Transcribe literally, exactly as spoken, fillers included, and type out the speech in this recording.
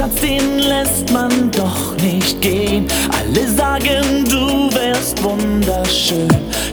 Schatz, den lässt man doch nicht gehen. Alle sagen, du wärst wunderschön.